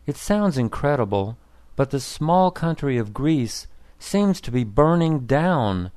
It sounds incredible, but the small country of Greece seems to be burning down.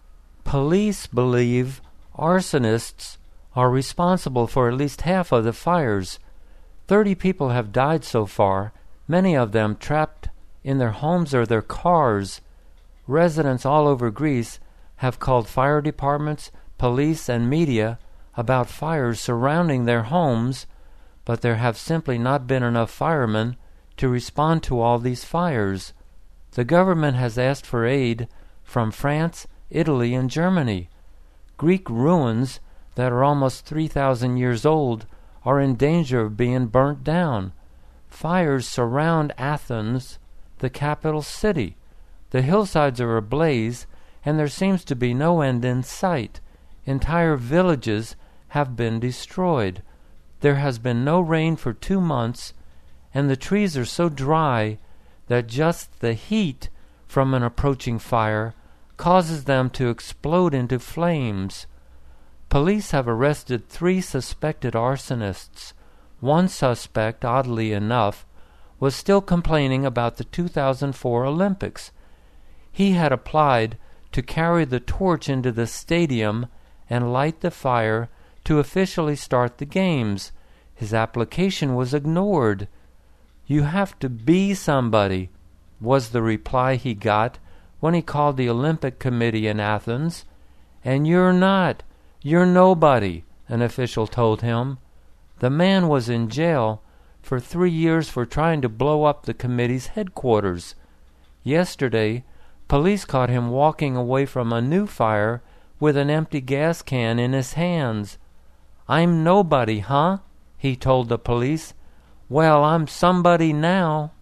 Police believe arsonists are responsible for at least half of the fires. 30 people have died so far, many of them trapped in their homes or their cars. Residents all over Greece have called fire departments, police, and media about fires surrounding their homes, but there have simply not been enough firemen to respond to all these fires. The government has asked for aid from France, Italy, and Germany. Greek ruins that are almost 3,000 years old are in danger of being burnt down. Fires surround Athens, the capital city. The hillsides are ablaze, and there seems to be no end in sight. Entire villages have been destroyed. There has been no rain for 2 months, and the trees are so dry that just the heat from an approaching fire causes them to explode into flames. Police have arrested 3 suspected arsonists. One suspect, oddly enough, was still complaining about the 2004 Olympics. He had applied to carry the torch into the stadium and light the fire to officially start the games. His application was ignored. "You have to be somebody," was the reply he got when he called the Olympic Committee in Athens. "And you're not. You're nobody," an official told him. The man was in jail for 3 years for trying to blow up the committee's headquarters. Yesterday, police caught him walking away from a new fire with an empty gas can in his hands. "I'm nobody, huh?" he told the police. "Well, I'm somebody now."